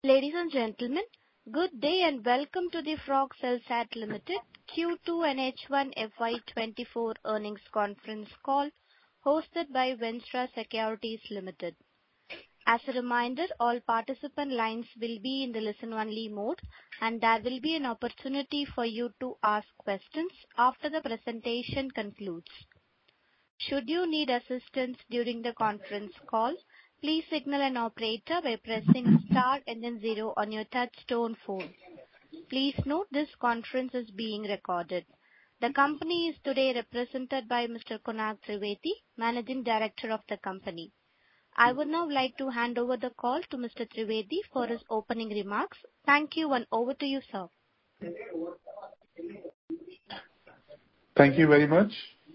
Ladies and gentlemen, good day and welcome to the Frog Cellsat Limited Q2 and H1 FY24 earnings conference call hosted by Ventura Securities Limited. As a reminder, all participant lines will be in the listen-only mode, and there will be an opportunity for you to ask questions after the presentation concludes. Should you need assistance during the conference call, please signal an operator by pressing star and then 0 on your touch-tone phone. Please note this conference is being recorded. The company is today represented by Mr. Kunal Trivedi, Managing Director of the company. I would now like to hand over the call to Mr. Trivedi for his opening remarks. Thank you, and over to you, sir. Thank you very much.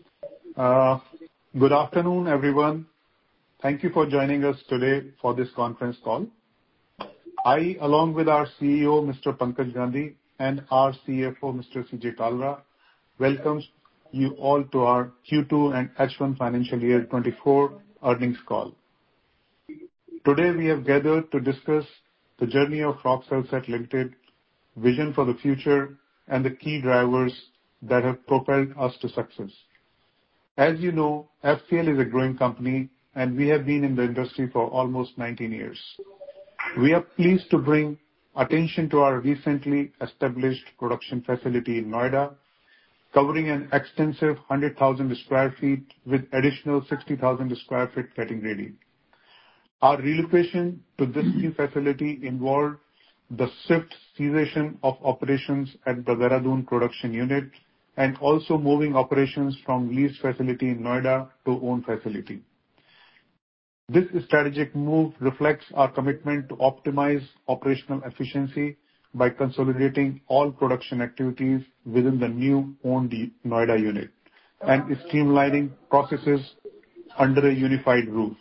Good afternoon, everyone. Thank you for joining us today for this conference call. I, along with our CEO, Mr. Pankaj Gandhi, and our CFO, Mr. CJ Kalra, welcome you all to our Q2 and H1 financial year 24 earnings call. Today, we have gathered to discuss the journey of Frog Cellsat Limited, vision for the future, and the key drivers that have propelled us to success. As you know, FCL is a growing company, and we have been in the industry for almost 19 years. We are pleased to bring attention to our recently established production facility in Noida, covering an extensive 100,000 square feet with additional 60,000 square feet getting ready. Our relocation to this new facility involved the swift cessation of operations at the Dehradun production unit and also moving operations from leased facility in Noida to owned facility. This strategic move reflects our commitment to optimize operational efficiency by consolidating all production activities within the new owned Noida unit and streamlining processes under a unified roof.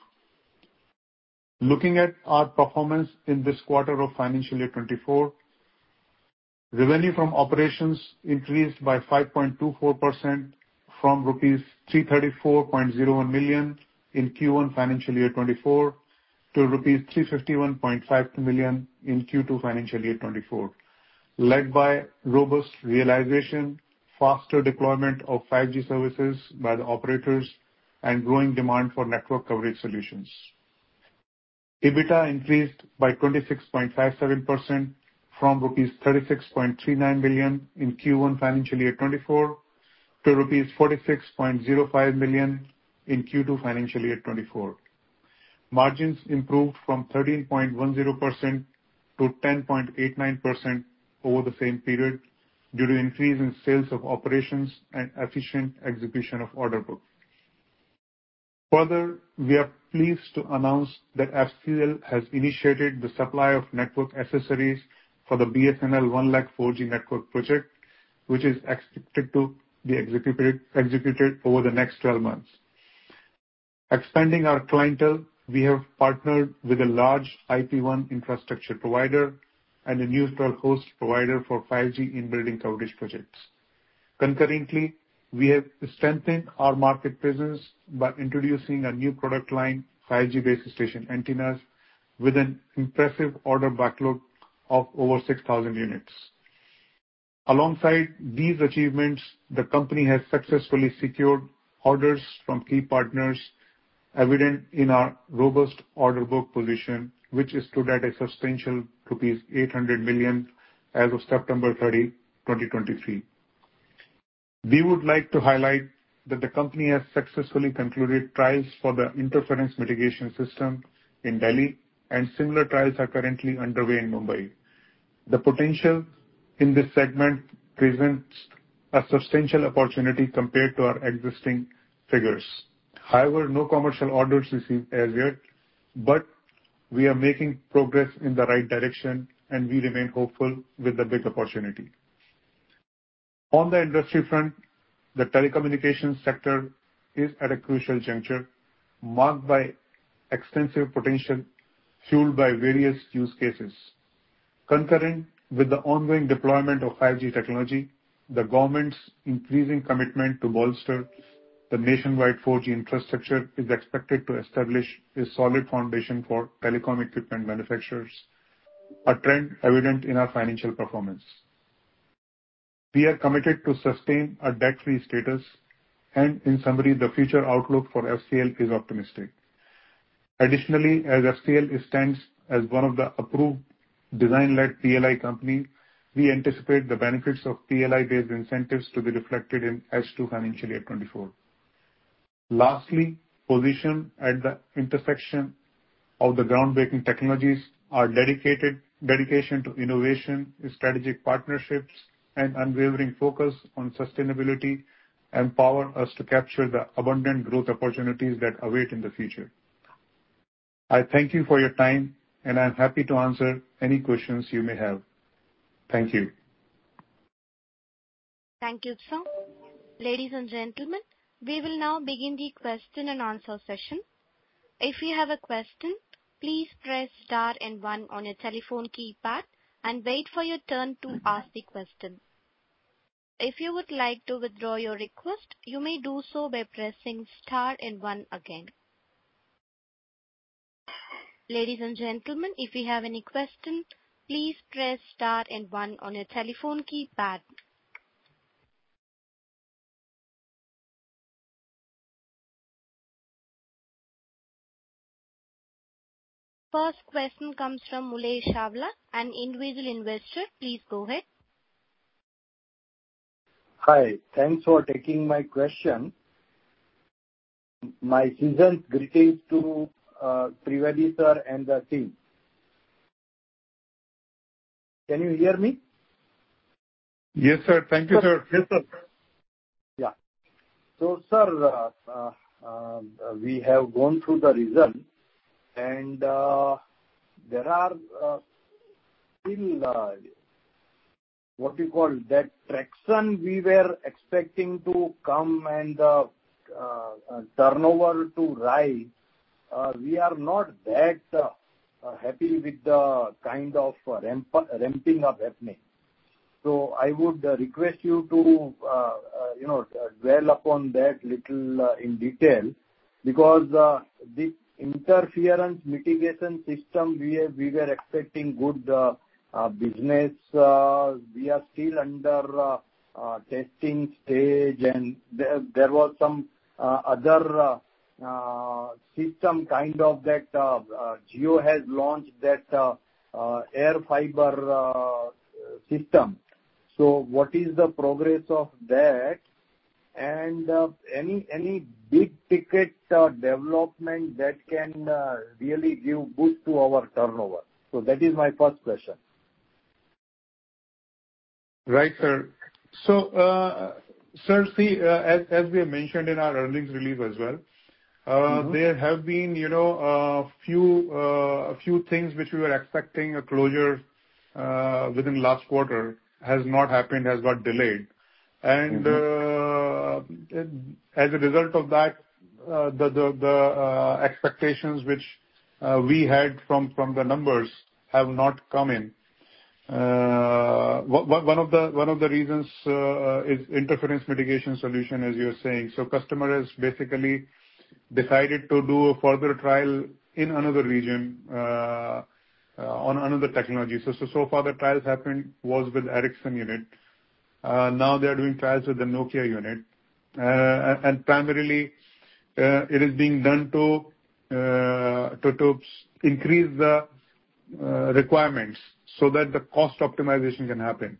Looking at our performance in this quarter of financial year 24, revenue from operations increased by 5.24% from rupees 334.01 million in Q1 financial year 24 to rupees 351.52 million in Q2 financial year 24, led by robust realization, faster deployment of 5G services by the operators, and growing demand for network coverage solutions. EBITDA increased by 26.57% from rupees 36.39 million in Q1 financial year 24 to rupees 46.05 million in Q2 financial year 24. Margins improved from 13.10% to 10.89% over the same period due to increase in sales of operations and efficient execution of order book. Further, we are pleased to announce that FCL has initiated the supply of network accessories for the BSNL 1 lakh 4G network project, which is expected to be executed over the next 12 months. Expanding our clientele, we have partnered with a large IP1 infrastructure provider and a neutral host provider for 5G in-building coverage projects. Concurrently, we have strengthened our market presence by introducing a new product line, 5G base station antennas, with an impressive order backlog of over 6,000 units. Alongside these achievements, the company has successfully secured orders from key partners, evident in our robust order book position, which stood at a substantial rupees 800 million as of September 30, 2023. We would like to highlight that the company has successfully concluded trials for the interference mitigation system in Delhi, and similar trials are currently underway in Mumbai. The potential in this segment presents a substantial opportunity compared to our existing figures. However, no commercial orders received as yet, but we are making progress in the right direction, and we remain hopeful with the big opportunity. On the industry front, the telecommunications sector is at a crucial juncture, marked by extensive potential fueled by various use cases. Concurrent with the ongoing deployment of 5G technology, the government's increasing commitment to bolster the nationwide 4G infrastructure is expected to establish a solid foundation for telecom equipment manufacturers, a trend evident in our financial performance. We are committed to sustain a debt-free status, and in summary, the future outlook for FCL is optimistic. Additionally, as FCL stands as one of the approved design-led PLI company, we anticipate the benefits of PLI-based incentives to be reflected in H2 financial year 2024. Lastly, position at the intersection of the groundbreaking technologies, our dedication to innovation, strategic partnerships, and unwavering focus on sustainability empower us to capture the abundant growth opportunities that await in the future. I thank you for your time, and I'm happy to answer any questions you may have. Thank you. Thank you, sir. Ladies and gentlemen, we will now begin the question and answer session. If you have a question, please press star and one on your telephone keypad and wait for your turn to ask the question. If you would like to withdraw your request, you may do so by pressing star and one again. Ladies and gentlemen, if you have any question, please press star and one on your telephone keypad. First question comes from Mulay Shavla, an individual investor. Please go ahead. Hi. Thanks for taking my question. My season's greetings to Trivedi sir and the team. Can you hear me? Yes, sir. Thank you, sir. Yes, sir. Yeah. So, sir, we have gone through the result, and there are still what you call that traction we were expecting to come and turnover to rise. We are not that happy with the kind of ramping up happening. So I would request you to dwell upon that little in detail, because this interference mitigation system, we were expecting good business. We are still under testing stage, and there was some other system kind of that Jio has launched, that air fiber system. So what is the progress of that? And any big ticket development that can really give boost to our turnover? So that is my first question. Right, sir. So, sir, see, as we have mentioned in our earnings release as well, there have been, a few things which we were expecting a closure within last quarter has not happened, has got delayed. And as a result of that, the expectations which we had from the numbers have not come in. One of the reasons is interference mitigation solution, as you are saying. So customer has basically decided to do a further trial in another region on another technology. So far the trials happened was with Ericsson unit. Now they are doing trials with the Nokia unit, and primarily it is being done to increase the requirements so that the cost optimization can happen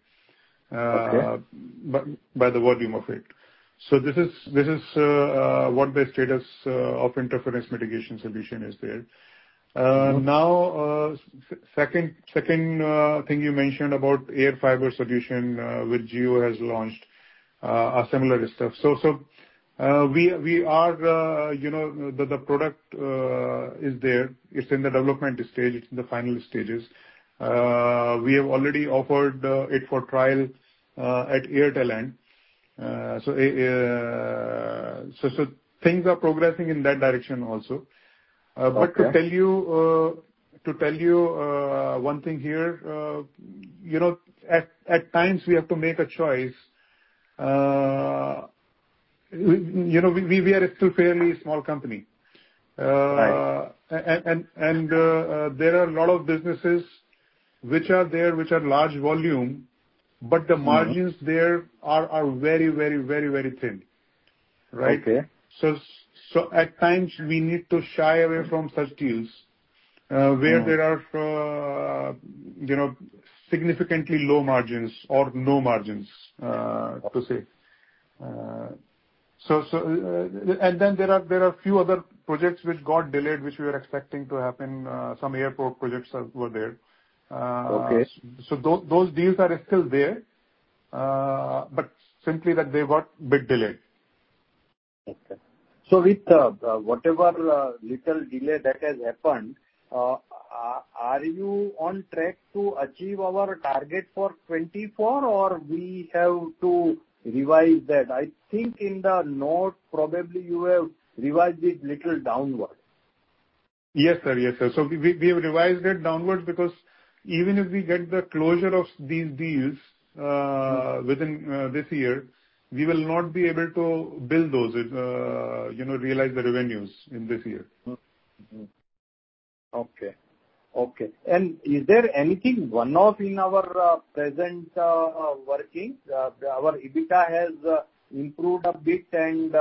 by the volume of it. So this is what the status of interference mitigation solution is there. Now, second thing you mentioned about air fiber solution, which Jio has launched, a similar stuff. So we are, the product is there. It's in the development stage. It's in the final stages. We have already offered it for trial at Airtel end. So things are progressing in that direction also. But to tell you one thing here, at times we have to make a choice. We are still fairly small company. Right. And there are a lot of businesses which are there, which are large volume, but the margins there are very, very, very, very thin, right? Okay. So at times we need to shy away from such deals, where there are, significantly low margins or no margins, to say. And then there are a few other projects which got delayed, which we were expecting to happen. Some airport projects were there. Okay. So those deals are still there, but simply that they got bit delayed. Okay. So with whatever little delay that has happened, are you on track to achieve our target for 24, or we have to revise that? I think in the note, probably you have revised it little downward. Yes, sir. Yes, sir. So we have revised it downwards because even if we get the closure of these deals within this year, we will not be able to bill those, realize the revenues in this year. Okay. Okay. And is there anything one-off in our present working? Our EBITDA has improved a bit, and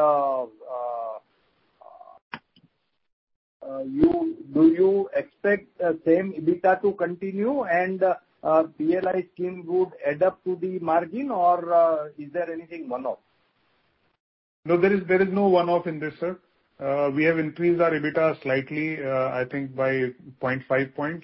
do you expect same EBITDA to continue, and PLI scheme would add up to the margin, or is there anything one-off? No, there is no one-off in this, sir. We have increased our EBITDA slightly, I think by 0.5 points,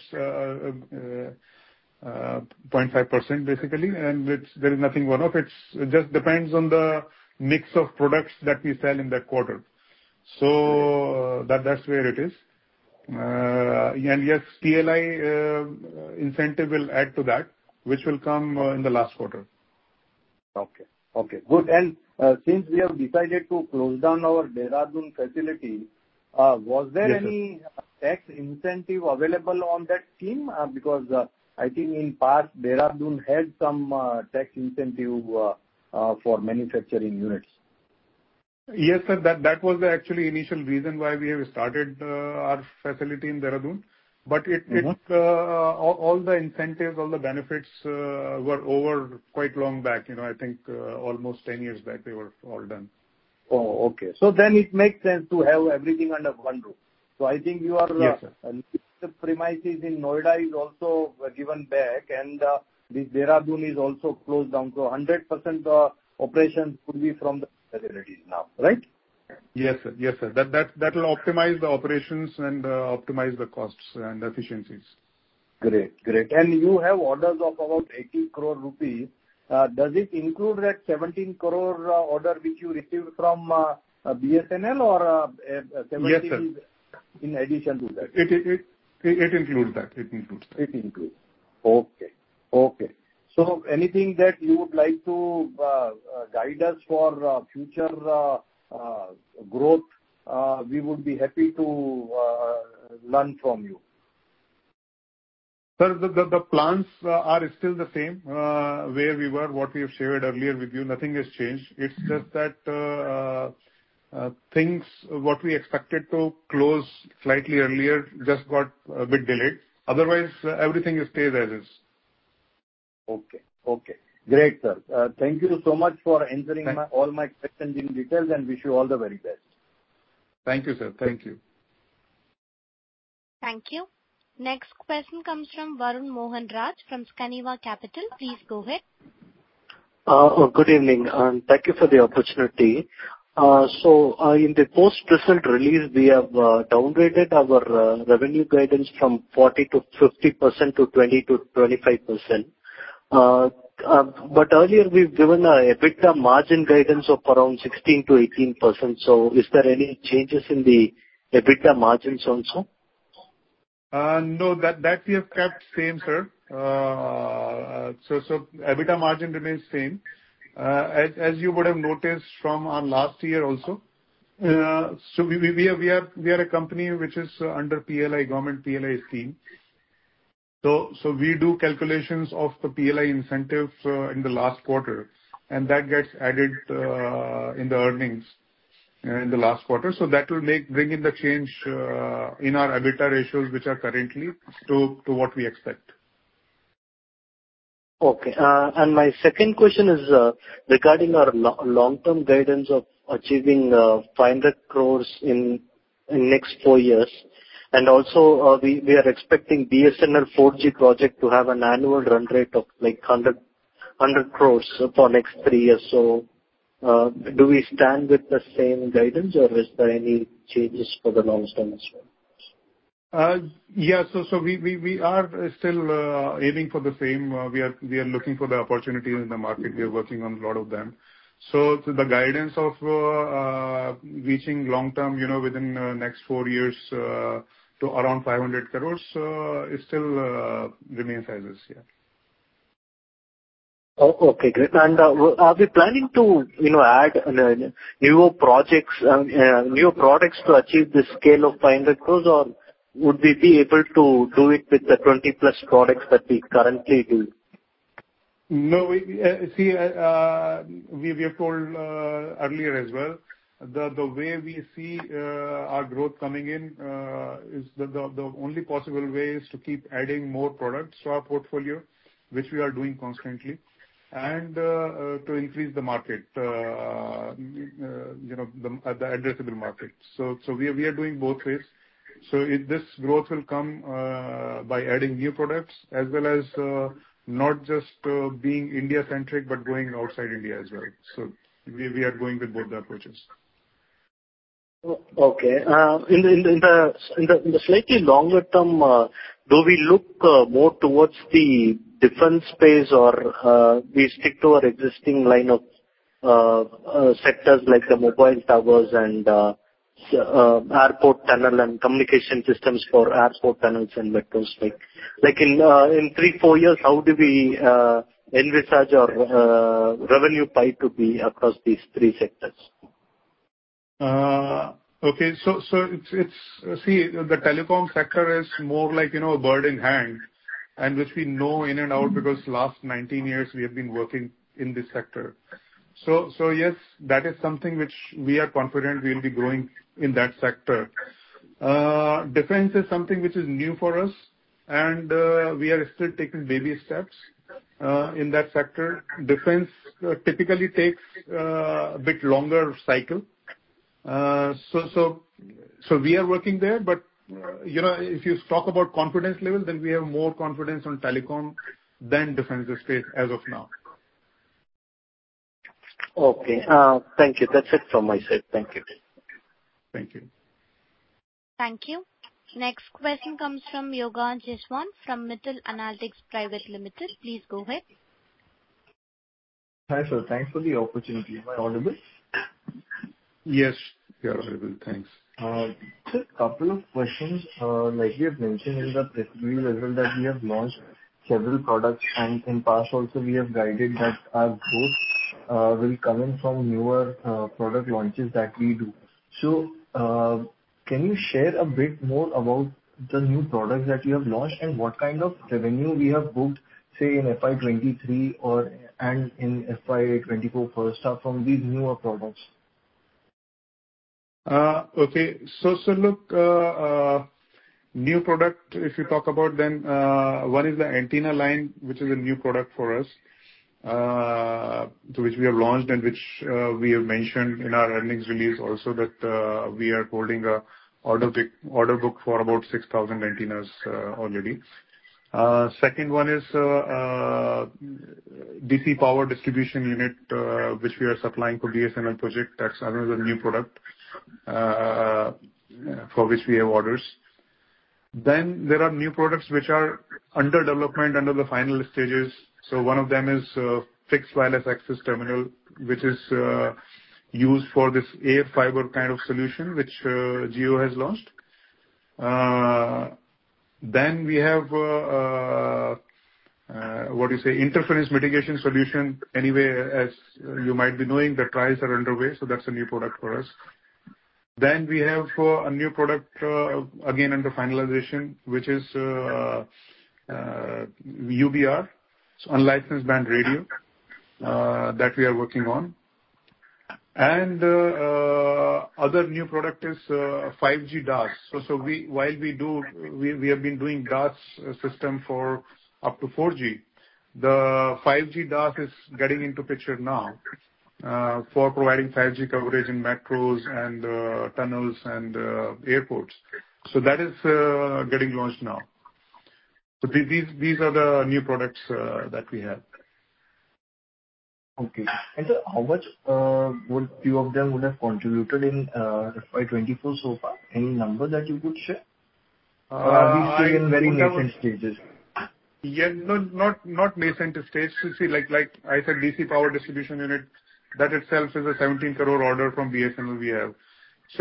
0.5% basically, and there is nothing one-off. It just depends on the mix of products that we sell in that quarter. So that's where it is. And yes, PLI incentive will add to that, which will come in the last quarter. Okay. Okay, good. And since we have decided to close down our Dehradun facility, was there any tax incentive available on that scheme? Because I think in past, Dehradun had some tax incentive for manufacturing units. Yes, sir. That was the actually initial reason why we have started our facility in Dehradun. But all the incentives, all the benefits were over quite long back. I think almost 10 years back they were all done. Oh, okay. So then it makes sense to have everything under one roof. So I think your premises in Noida is also given back, and this Dehradun is also closed down. So 100% operations could be from the facilities now, right? Yes, sir. Yes, sir. That will optimize the operations and optimize the costs and efficiencies. Great, great. And you have orders of about 80 crore rupees. Does it include that 17 crore order which you received from BSNL, or 17 is in addition to that? It includes that. It includes that. It includes. Okay. Okay. So anything that you would like to guide us for future growth, we would be happy to learn from you. Sir, the plans are still the same where we were, what we have shared earlier with you. Nothing has changed. It's just that things what we expected to close slightly earlier just got a bit delayed. Otherwise, everything stays as is. Okay. Okay. Great, sir. Thank you so much for answering all my questions in details, and wish you all the very best. Thank you, sir. Thank you. Thank you. Next question comes from Varun Mohan Raj from Scaniva Capital. Please go ahead. Good evening, and thank you for the opportunity. So, in the post-result release, we have downgraded our revenue guidance from 40 to 50% to 20 to 25%. But earlier we've given a EBITDA margin guidance of around 16 to 18%. So, is there any changes in the EBITDA margins also? No, that we have kept same, sir. So EBITDA margin remains same. As you would have noticed from our last year also. So we are a company which is under PLI, government PLI scheme. So we do calculations of the PLI incentives in the last quarter, and that gets added in the earnings in the last quarter. So that will bring in the change in our EBITDA ratios, which are currently to what we expect. Okay. And my second question is regarding our long-term guidance of achieving 500 crores in next 4 years. And also, we are expecting BSNL 4G project to have an annual run rate of like 100 crores for next 3 years. So, do we stand with the same guidance, or is there any changes for the long term as well? Yeah. So we are still aiming for the same. We are looking for the opportunities in the market. We are working on a lot of them. So the guidance of reaching long term, within next 4 years, to around 500 crores, is still remains as is, yeah. Oh, okay, great. And are we planning to, add newer projects, newer products to achieve the scale of 500 crores, or would we be able to do it with the 20+ products that we currently do? No, we have told earlier as well. The way we see our growth coming in is the only possible way is to keep adding more products to our portfolio, which we are doing constantly, and to increase the market, the addressable market. So we are doing both ways. So this growth will come by adding new products as well as not just being India-centric, but going outside India as well. So we are going with both the approaches. Okay. In the slightly longer term, do we look more towards the defense space, or we stick to our existing line of sectors like the mobile towers and airport tunnel and communication systems for airport tunnels and metros? Like in 3-4 years, how do we envisage our revenue pie to be across these 3 sectors? Okay. So it's see, the telecom sector is more like, a bird in hand, and which we know in and out because last 19 years we have been working in this sector. So yes, that is something which we are confident we will be growing in that sector. Defense is something which is new for us, and we are still taking baby steps in that sector. Defense typically takes a bit longer cycle. So we are working there, but if you talk about confidence level, then we have more confidence on telecom than defense space as of now. Okay. Thank you. That's it from my side. Thank you. Thank you. Thank you. Next question comes from Yogansh Jeswani from Mittal Analytics Private Limited. Please go ahead. Hi, sir. Thanks for the opportunity. Am I audible? Yes, you are audible. Thanks. Just a couple of questions. Like you have mentioned in the press release as well, that we have launched several products, and in past also we have guided that our growth will come in from newer product launches that we do. So, can you share a bit more about the new products that you have launched and what kind of revenue we have booked, say, in FY23 and in FY24 first half from these newer products? Okay. So look, new product, if you talk about, then one is the antenna line, which is a new product for us, to which we have launched and which we have mentioned in our earnings release also, that we are holding a order book for about 6,000 antennas already. Second one is DC power distribution unit, which we are supplying for BSNL project. That's another new product for which we have orders. Then there are new products which are under development, under the final stages. So one of them is fixed wireless access terminal, which is used for this air fiber kind of solution, which Jio has launched. Then we have interference mitigation solution. Anyway, as you might be knowing, the trials are underway, so that's a new product for us. Then we have a new product again under finalization, which is UBR, so unlicensed band radio, that we are working on. And other new product is 5G DAS. So we have been doing DAS system for up to 4G, The 5G DAS is getting into picture now for providing 5G coverage in metros and tunnels and airports. So that is getting launched now. So these are the new products that we have. Okay. And sir, how much would few of them would have contributed in FY24 so far? Any number that you could share? Or are we still in very nascent stages? Yeah, not nascent stage. You see, like I said, DC power distribution unit, that itself is a 17 crore order from BSNL we have. So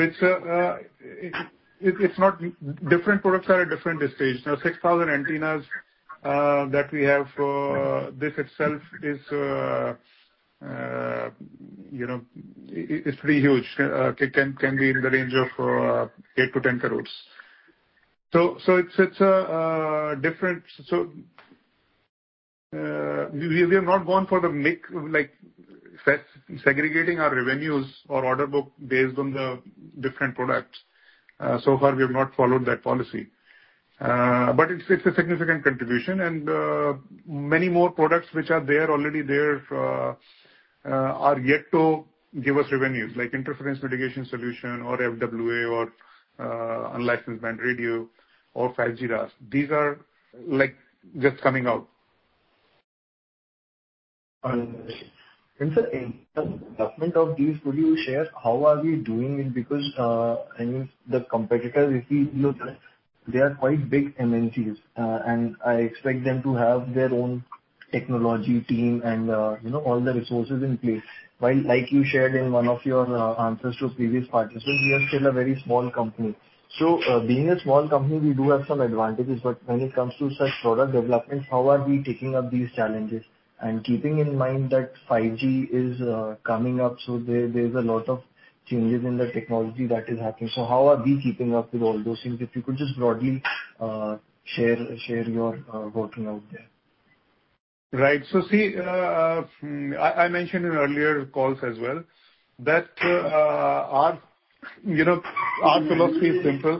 it's not different products are at different stage. Now 6,000 antennas that we have, this itself is it's pretty huge. Can be in the range of 8 to 10 crores. So it's a different. So we have not gone for the mix, like segregating our revenues or order book based on the different products. So far we have not followed that policy. But it's a significant contribution, and many more products which are already there are yet to give us revenues, like interference mitigation solution or FWA or unlicensed band radio or 5G DAS. These are like just coming out. And sir, in the development of these, could you share how are we doing it? Because I mean, the competitors, if we look, they are quite big MNCs, and I expect them to have their own technology team and all the resources in place. While, like you shared in one of your answers to previous participants, we are still a very small company. So, being a small company, we do have some advantages, but when it comes to such product development, how are we taking up these challenges? And keeping in mind that 5G is coming up, so there's a lot of changes in the technology that is happening. So how are we keeping up with all those things? If you could just broadly share your working out there. Right. So see, I mentioned in earlier calls as well that our philosophy is simple.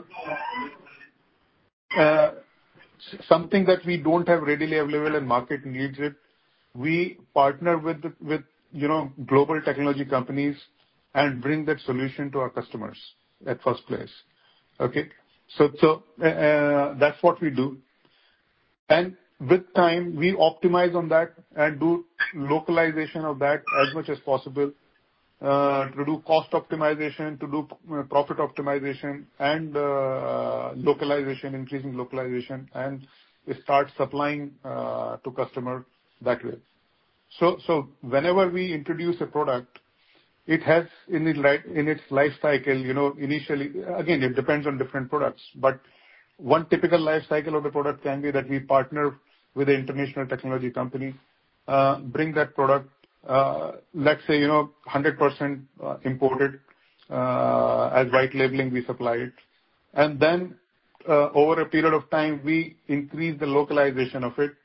Something that we don't have readily available and market needs it, we partner with global technology companies and bring that solution to our customers at first place. Okay, so that's what we do, and with time we optimize on that and do localization of that as much as possible, to do cost optimization, to do profit optimization, and localization, increasing localization, and start supplying to customer that way. So whenever we introduce a product, it has in its life cycle, initially, again, it depends on different products, but one typical life cycle of the product can be that we partner with an international technology company, bring that product, let's say, 100% imported, as white labeling, we supply it. And then, over a period of time, we increase the localization of it,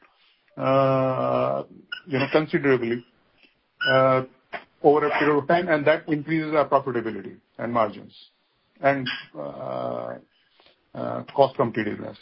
considerably, over a period of time, and that increases our profitability and margins and cost competitiveness.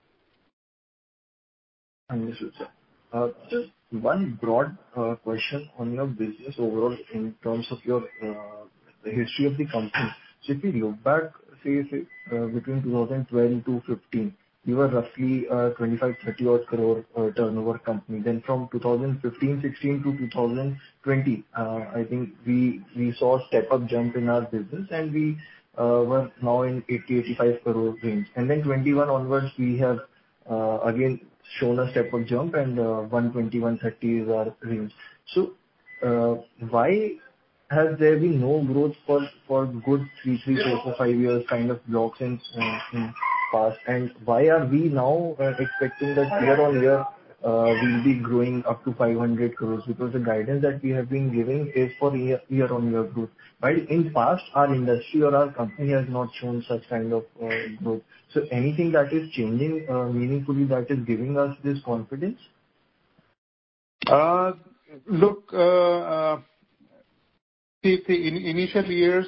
Understood, sir. Just one broad question on your business overall in terms of your the history of the company. So if you look back, say between 2012 to 15, you were roughly 25-30 odd crore turnover company. Then from 2015-16 to 2020, I think we saw a step up jump in our business, and we were now in 80-85 crore range. And then 21 onwards, we have again shown a step up jump, and 120-130 is our range. So why has there been no growth for good 3, 4, 5 years kind of blocks in past? And why are we now expecting that year on year we'll be growing up to 500 crores? Because the guidance that we have been giving is for year on year growth. While in past, our industry or our company has not shown such kind of growth. So anything that is changing meaningfully that is giving us this confidence? Look, in initial years,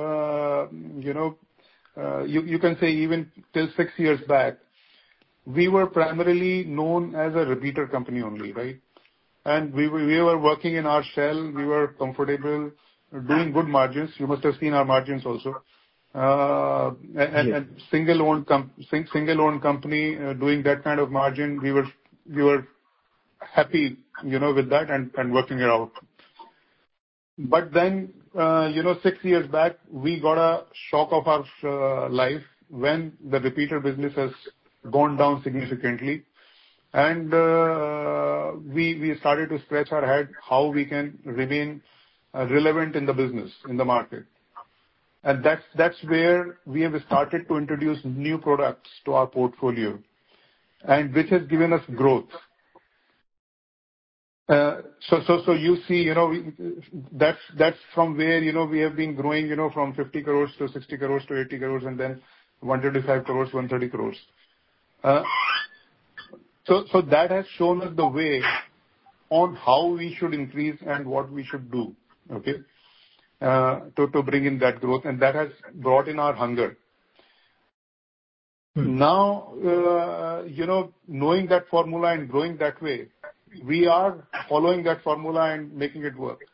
you can say even till 6 years back, we were primarily known as a repeater company only, right? and we were working in our shell. We were comfortable doing good margins. You must have seen our margins also. And single-owned company doing that kind of margin, we were happy, with that and working it out. But then, 6 years back, we got a shock of our life when the repeater business has gone down significantly. And we started to scratch our head how we can remain relevant in the business, in the market. And that's where we have started to introduce new products to our portfolio, and which has given us growth. So you see, that's from where, we have been growing, from 50 crores to 60 crores to 80 crores, and then 125 crores, 130 crores. So that has shown us the way on how we should increase and what we should do, okay, to bring in that growth, and that has brought in our hunger. Now, knowing that formula and growing that way, we are following that formula and making it work.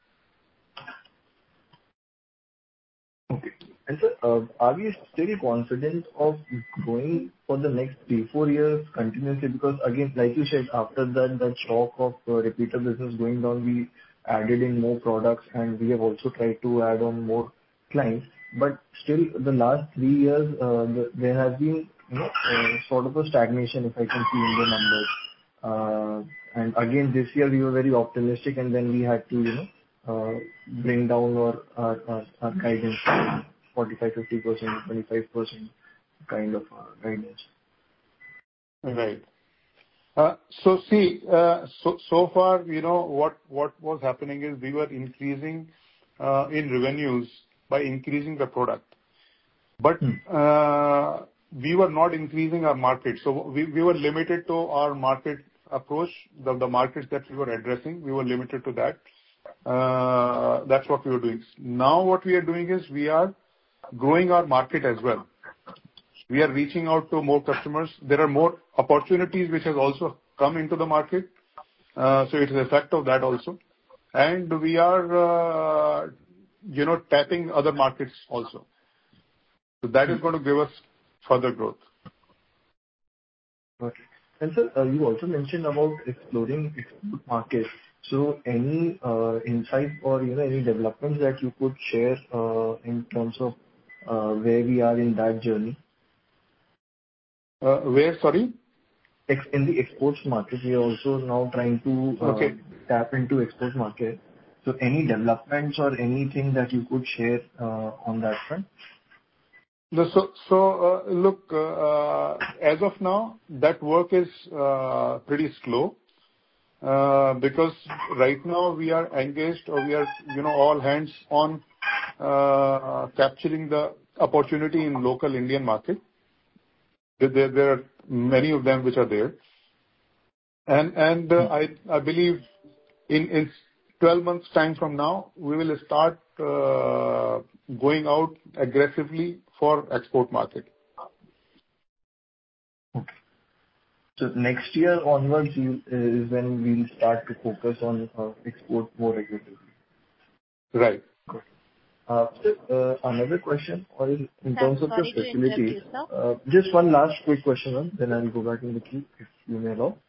Okay. And sir, are we still confident of growing for the next 3-4 years continuously? Because again, like you said, after that shock of repeater business going down, we added in more products, and we have also tried to add on more clients. But still, the last 3 years, there has been, sort of a stagnation, if I can see in the numbers. And again, this year we were very optimistic, and then we had to, bring down our guidance to 45-50%, 25% kind of guidance. Right. So see, so far, what was happening is we were increasing in revenues by increasing the product, but we were not increasing our market. So we were limited to our market approach, the markets that we were addressing. We were limited to that. That's what we were doing. Now what we are doing is we are growing our market as well. We are reaching out to more customers. There are more opportunities which has also come into the market. So it's an effect of that also. And we are, tapping other markets also. So that is going to give us further growth. Okay. And sir, you also mentioned about exploring export markets. So any insight or, any developments that you could share in terms of where we are in that journey? Where, sorry? In the exports market, we are also now trying to tap into export market. So any developments or anything that you could share on that front? No, so look, as of now, that work is pretty slow because right now we are engaged, or we are, all hands on capturing the opportunity in local Indian market. There are many of them which are there, and I believe in 12 months' time from now, we will start going out aggressively for export market. Okay. So next year onwards is when we'll start to focus on export more aggressively. Right. Sir, another question, or in terms of the Sorry to interrupt facility. you, sir. Just one last quick question, then I'll go back in the queue, if you may allow.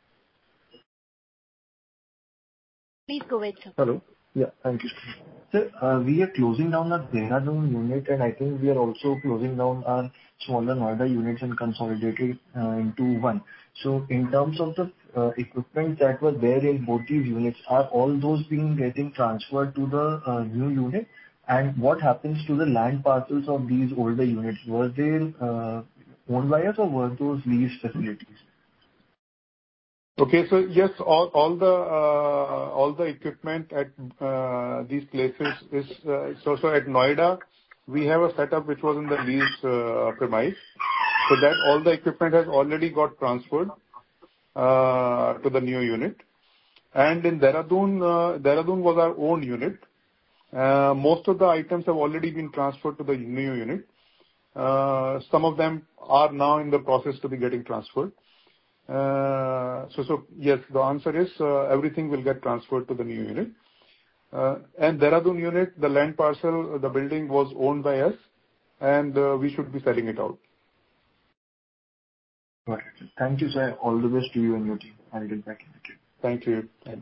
Please go ahead, sir. Hello. Yeah, thank you. Sir, we are closing down our Dehradun unit, and I think we are also closing down our smaller Noida units and consolidating into one. So in terms of the equipment that was there in both these units, are all those getting transferred to the new unit? And what happens to the land parcels of these older units? Were they owned by us, or were those leased facilities? Okay, so yes, all the equipment at these places is so at Noida we have a setup which was in the lease premise, so that all the equipment has already got transferred to the new unit. And in Dehradun was our own unit. Most of the items have already been transferred to the new unit. Some of them are now in the process to be getting transferred. Yes, the answer is everything will get transferred to the new unit. And Dehradun unit, the land parcel, the building was owned by us, and we should be selling it out. Got it. Thank you, sir. All the best to you and your team. I'll get back in the queue. Thank you. Thanks.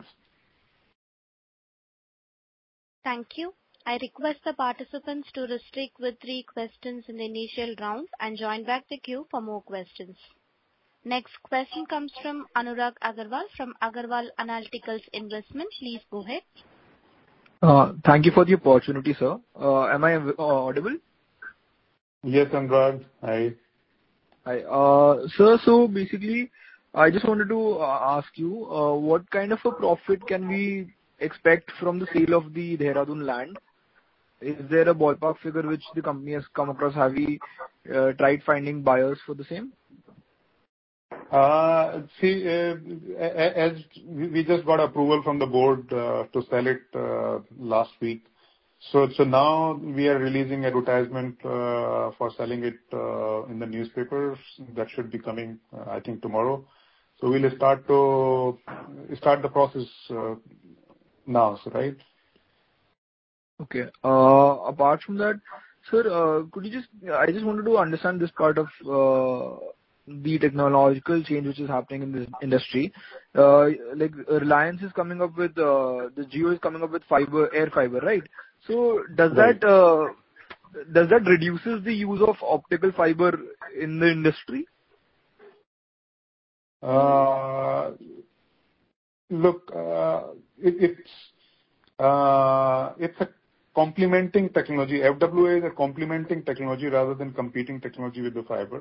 Thank you. I request the participants to restrict with 3 questions in the initial round and join back the queue for more questions. Next question comes from Anurag Agarwal from Agarwal Analyticals Investment. Please go ahead. Thank you for the opportunity, sir. Am I audible? Yes, Anurag. Hi. Hi. Sir, so basically, I just wanted to ask you, what kind of a profit can we expect from the sale of the Dehradun land? Is there a ballpark figure which the company has come across? Have we tried finding buyers for the same? See, as we just got approval from the board to sell it last week. So now we are releasing advertisement for selling it in the newspapers. That should be coming, I think, tomorrow. So we'll start the process now, so right? Okay. Apart from that, sir, I just wanted to understand this part of the technological change which is happening in this industry. Like Reliance is coming up with the Jio is coming up with air fiber, right? So does Right. that reduces the use of optical fiber in the industry? Look, it's a complementing technology. FWA is a complementing technology rather than competing technology with the fiber.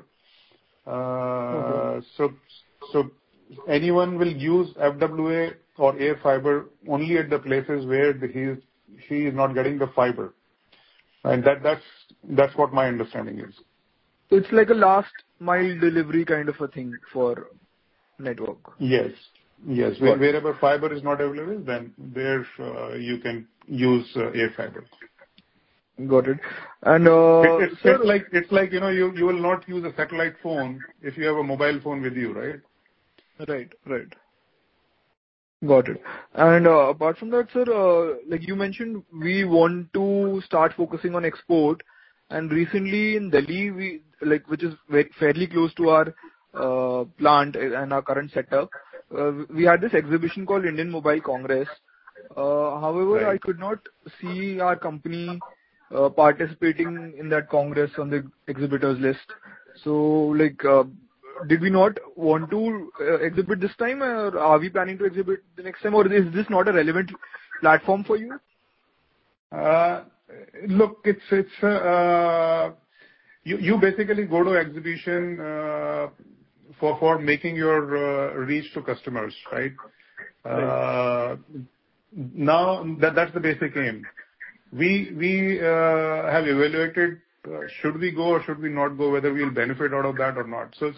So anyone will use FWA or air fiber only at the places where he is not getting the fiber. And that's what my understanding is. So it's like a last mile delivery kind of a thing for network. Yes. Yes. Got it. Wherever fiber is not available, then there you can use air fiber. Got it. And sir, It's like you will not use a satellite phone if you have a mobile phone with you, right? Right. Got it. And apart from that, sir, like you mentioned, we want to start focusing on export. And recently in Delhi, which is fairly close to our plant and our current setup, we had this exhibition called Indian Mobile Congress. However, Right. I could not see our company participating in that congress on the exhibitors list. So, did we not want to exhibit this time, or are we planning to exhibit the next time, or is this not a relevant platform for you? Look, it's you basically go to exhibition for making your reach to customers, right? Right. Now that's the basic aim. We have evaluated should we go or should we not go, whether we'll benefit out of that or not. So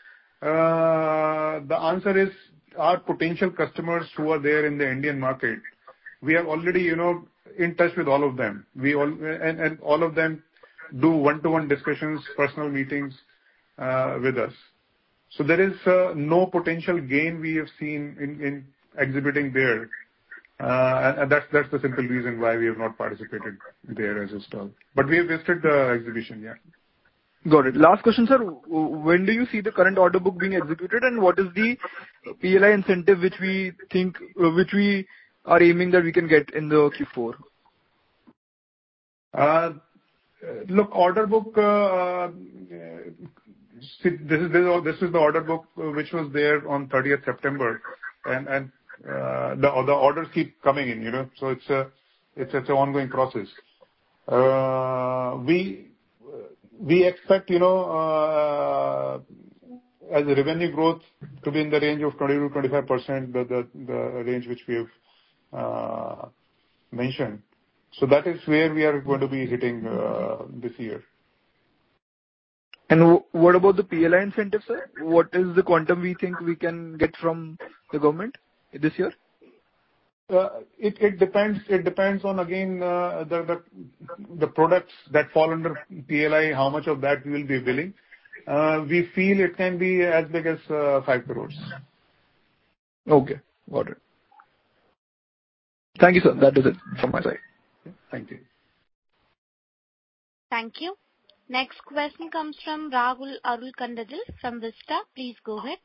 the answer is our potential customers who are there in the Indian market, we are already in touch with all of them. And all of them do one-to-one discussions, personal meetings with us. So there is no potential gain we have seen in exhibiting there. And that's the simple reason why we have not participated there as a stall. But we have visited the exhibition, yeah. Got it. Last question, sir. When do you see the current order book being executed, and what is the PLI incentive which we are aiming that we can get in the Q4? Look, order book, this is the order book which was there on 30th September, and the orders keep coming in, so it's an ongoing process. We expect, as a revenue growth to be in the range of 20 to 25%, the range which we have mentioned. So that is where we are going to be hitting this year. And what about the PLI incentive, sir? What is the quantum we think we can get from the government this year? It depends on, again, the products that fall under PLI, how much of that we will be billing. we feel it can be as big as 5 crores. Okay, got it. Thank you, sir. That is it from my side. Thank you. Thank you. Next question comes from Rahul Arulkandadil from Vista. Please go ahead.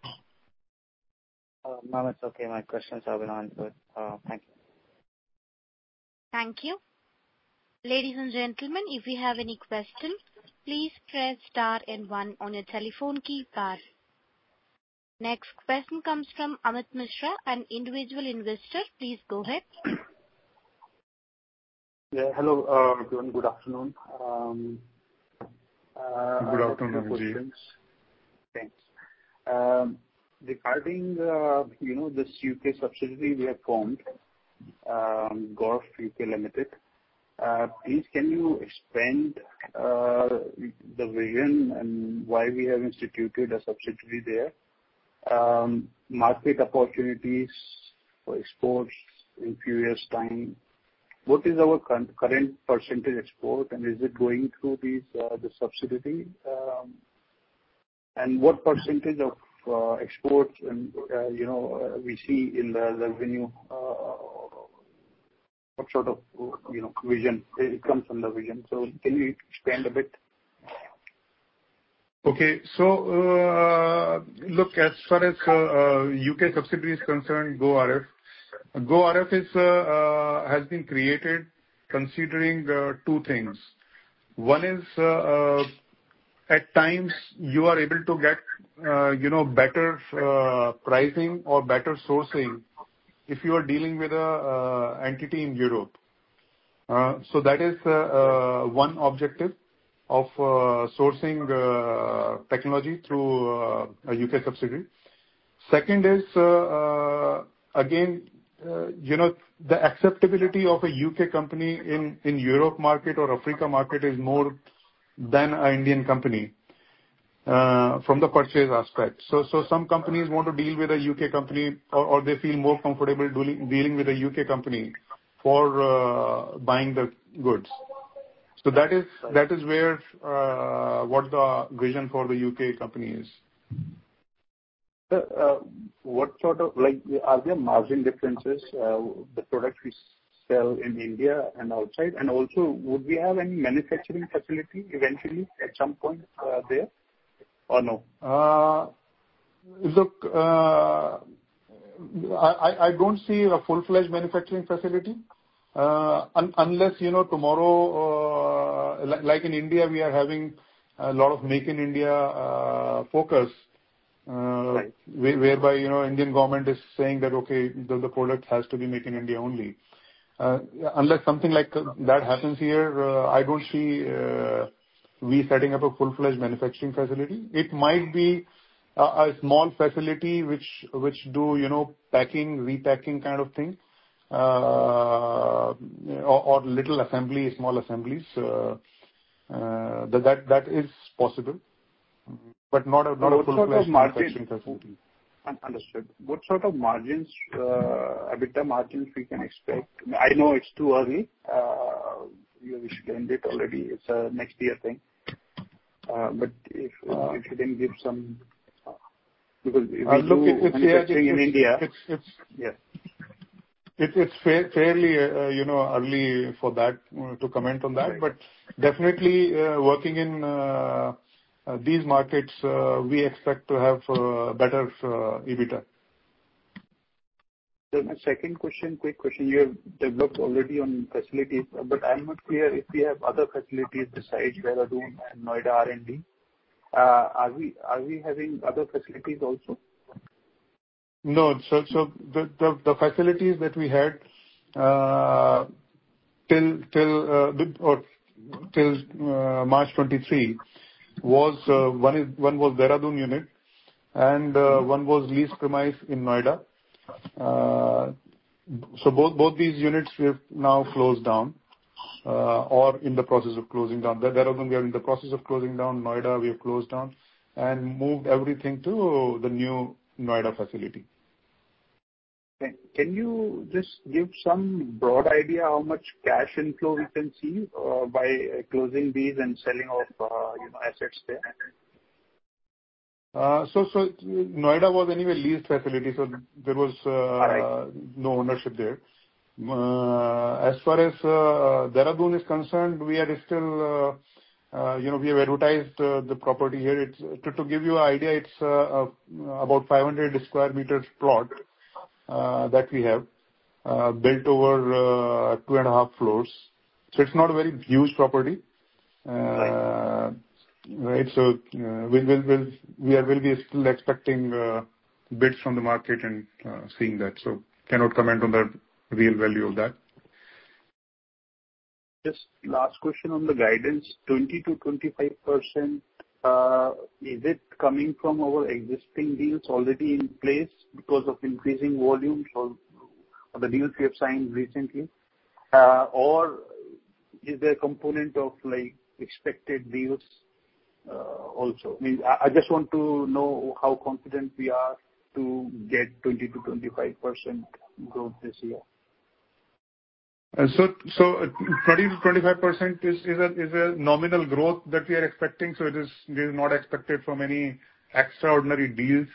Ma'am, it's okay. My questions have been answered. Thank you. Thank you. Ladies and gentlemen, if you have any questions, please press star and 1 on your telephone keypad. Next question comes from Amit Mishra, an individual investor. Please go ahead. Yeah, hello, everyone. Good afternoon. Good afternoon, Ji. Thanks. Regarding, this UK subsidiary we have formed, Gorf UK Limited, please can you expand the vision and why we have instituted a subsidiary there? Market opportunities for exports in few years' time. What is our current percentage export, and is it going through the subsidiary? And what percentage of exports and we see in the revenue? What sort of vision it comes from the vision? So can you expand a bit? Okay. So, look, as far as UK subsidiary is concerned, GoRF has been created considering 2 things. One is, at times you are able to get, better pricing or better sourcing if you are dealing with a entity in Europe. So that is one objective of sourcing technology through a UK subsidiary. Second is, again, the acceptability of a UK company in Europe market or Africa market is more than an Indian company from the purchase aspect. So some companies want to deal with a UK company or they feel more comfortable dealing with a UK company for buying the goods. So that is where what the vision for the UK company is. What sort of, are there margin differences, the products we sell in India and outside? And also, would we have any manufacturing facility eventually at some point there or no? Look, I don't see a full-fledged manufacturing facility unless, tomorrow, like in India, we are having a lot of Make in India focus. Right. Whereby, Indian government is saying that, okay, the product has to be made in India only. Unless something like that happens here, I don't see we setting up a full-fledged manufacturing facility. It might be a small facility which do, packing, repacking kind of thing, or little assembly, small assemblies. That is possible. But not a full-fledged manufacturing facility. Understood. What sort of margins, EBITDA margins we can expect? I know it's too early. You explained it already. It's a next year thing. But if you can give some, because we do manufacturing in India. It's fairly, early for that to comment on that. Right. But definitely, working in these markets, we expect to have better EBITDA. So my second question, quick question. You have developed already on facilities, but I'm not clear if we have other facilities besides Dehradun and Noida R&D. Are we having other facilities also? No. So the facilities that we had till March 23 was one was Dehradun unit and one was leased premise in Noida. So both these units we have now closed down or in the process of closing down. Dehradun we are in the process of closing down. Noida we have closed down and moved everything to the new Noida facility. Can you just give some broad idea how much cash inflow we can see by closing these and selling off assets there? Noida was anyway leased facility, so there was no ownership there. As far as Dehradun is concerned, we are still, we have advertised the property here. It's to give you an idea, it's about 500 square meters plot that we have built over 2.5 floors. So it's not a very huge property. Right. So we'll be still expecting bids from the market and seeing that. So cannot comment on the real value of that. Just last question on the guidance, 20 to 25%. Is it coming from our existing deals already in place because of increasing volumes or the deals we have signed recently? Or is there a component of like expected deals also? I mean, I just want to know how confident we are to get 20 to 25% growth this year. So 20 to 25% is a nominal growth that we are expecting. So it is not expected from any extraordinary deals,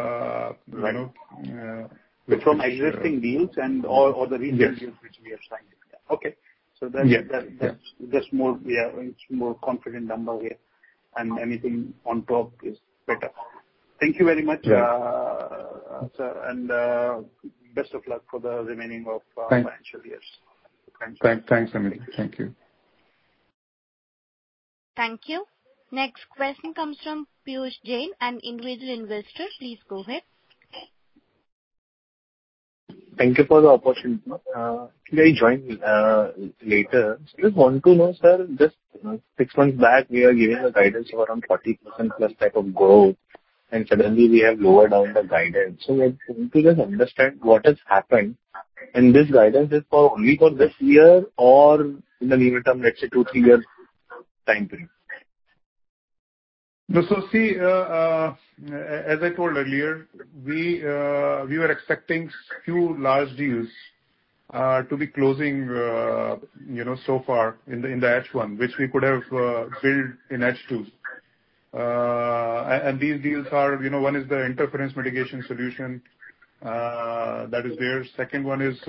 from existing deals and or the recent deals which we have signed. Yeah. Okay. So that's more, it's more confident number here, and anything on top is better. Thank you very much, sir, and best of luck for the remaining of financial years. Thanks, Amit. Thank you. Thank you. Next question comes from Piyush Jain, an individual investor. Please go ahead. Thank you for the opportunity. I joined later. So just want to know, sir, just 6 months back, we are giving a guidance of around 40% plus type of growth, and suddenly we have lowered down the guidance. So I want to just understand what has happened, and this guidance is only for this year or in the near term, let's say 2-3 years time period? No, so see, as I told earlier, we were expecting few large deals to be closing, so far in the H1, which we could have built in H2. And these deals are, one is the interference mitigation solution that is there. Second one is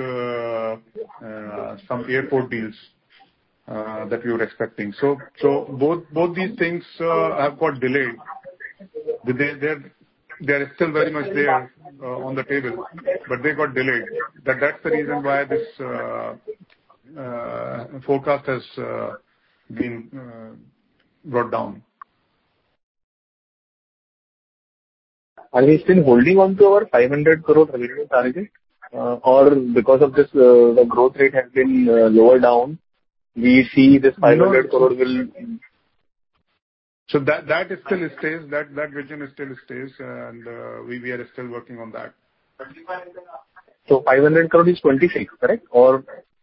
some airport deals that we were expecting. So both these things have got delayed. They're still very much there on the table, but they got delayed. That's the reason why this forecast has been brought down. Are we still holding on to our 500 crore revenue target? Or because of this, the growth rate has been lower down, we see this 500 crore will... So that is still stays, that vision is still stays, and we are still working on that. So 500 crore is 26, correct? Or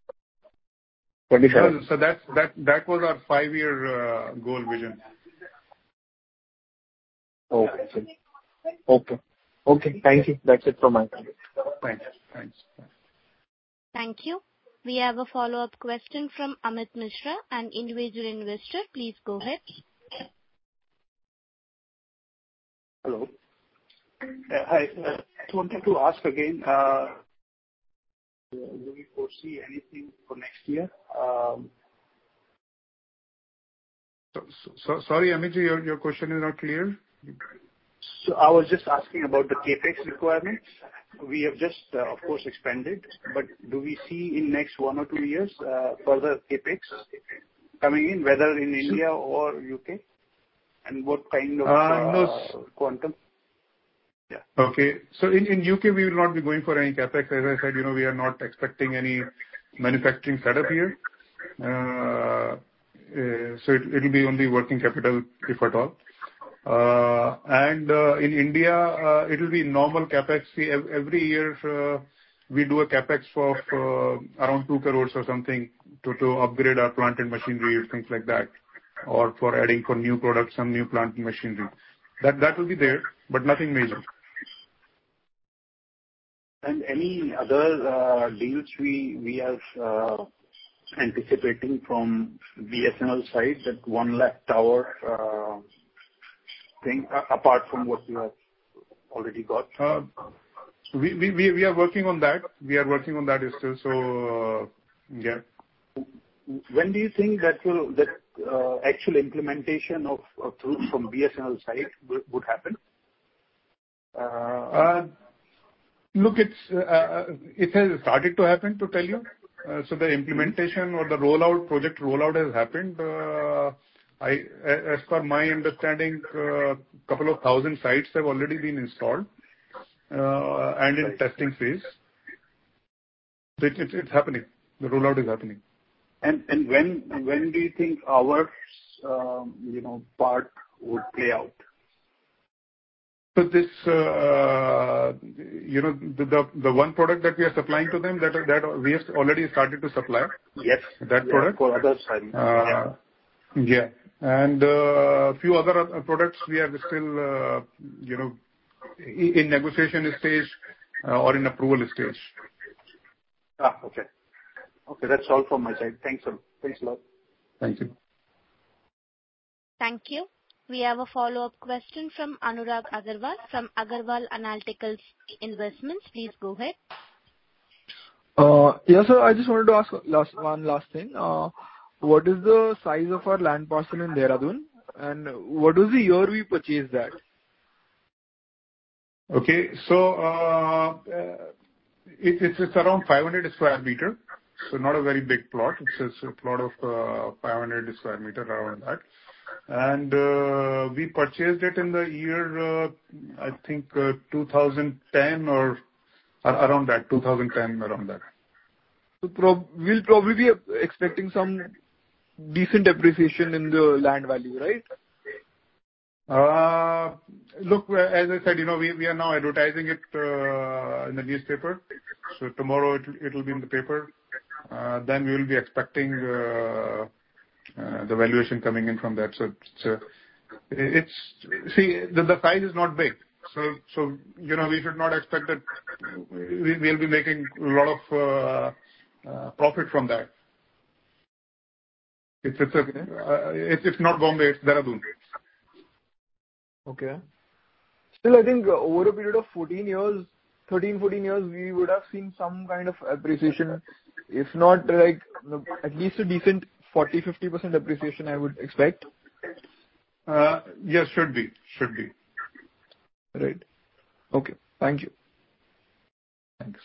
27? No, so that was our 5-year goal vision. Okay. Thank you. That's it from my side. Thanks. Thank you. We have a follow-up question from Amit Mishra, an individual investor. Please go ahead. Hello. Hi. I just wanted to ask again, do we foresee anything for next year? Sorry, Amit, your question is not clear. So I was just asking about the CapEx requirements. We have just, of course, expanded, but do we see in next 1 or 2 years further CapEx coming in, whether in India or UK? And what kind of quantum? Yeah. Okay. So in UK, we will not be going for any CapEx. As I said, we are not expecting any manufacturing setup here. So it will be only working capital, if at all. And in India, it will be normal CapEx. See, every year we do a CapEx for around 2 crores or something to upgrade our plant and machinery, things like that, or for adding for new products, some new plant and machinery. That will be there, but nothing major. And any other deals we are anticipating from BSNL side, that 1 lakh tower thing apart from what you have already got? We are working on that. We are working on that still. So, yeah. When do you think that actual implementation of through from BSNL side would happen? Look, it has started to happen, to tell you. So the implementation or the project rollout has happened. As per my understanding, couple of thousand sites have already been installed, and in testing phase. It's happening. The rollout is happening. And when do you think our part would play out? So this, the one product that we are supplying to them, that we have already started to supply. Yes. That product. For others, I mean. Yeah. And a few other products we are still, in negotiation stage or in approval stage. Okay. Okay, that's all from my side. Thanks a lot. Thank you. Thank you. We have a follow-up question from Anurag Agarwal from Agarwal Analytical Investments. Please go ahead. Yes, sir. I just wanted to ask one last thing. What is the size of our land parcel in Dehradun, and what was the year we purchased that? Okay. So, it's around 500 square meter. So not a very big plot. It's a plot of 500 square meter, around that. And we purchased it in the year, I think, 2010 or around that, 2010, around that. So we'll probably be expecting some decent depreciation in the land value, right? Look, as I said, we are now advertising it in the newspaper. So tomorrow it will be in the paper. Then we will be expecting the valuation coming in from that. So the size is not big. So we should not expect that we'll be making a lot of profit from that. It's not Bombay, it's Dehradun. Okay. Still, I think over a period of 13, 14 years, we would have seen some kind of appreciation. If not like at least a decent 40-50% appreciation, I would expect. Yes, should be. Right. Okay. Thank you. Thanks.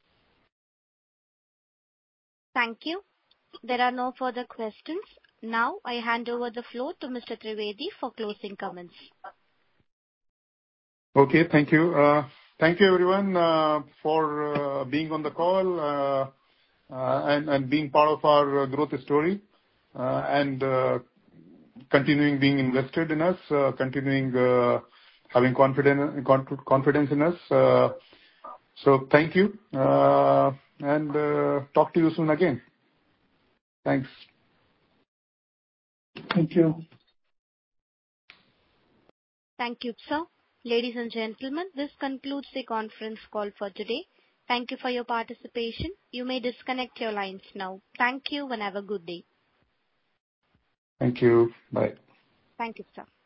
Thank you. There are no further questions. Now I hand over the floor to Mr. Trivedi for closing comments. Okay, thank you. Thank you everyone for being on the call and being part of our growth story and continuing being invested in us, continuing having confidence in us. So thank you and talk to you soon again. Thanks. Thank you. Thank you, sir. Ladies and gentlemen, this concludes the conference call for today. Thank you for your participation. You may disconnect your lines now. Thank you and have a good day. Thank you. Bye. Thank you, sir.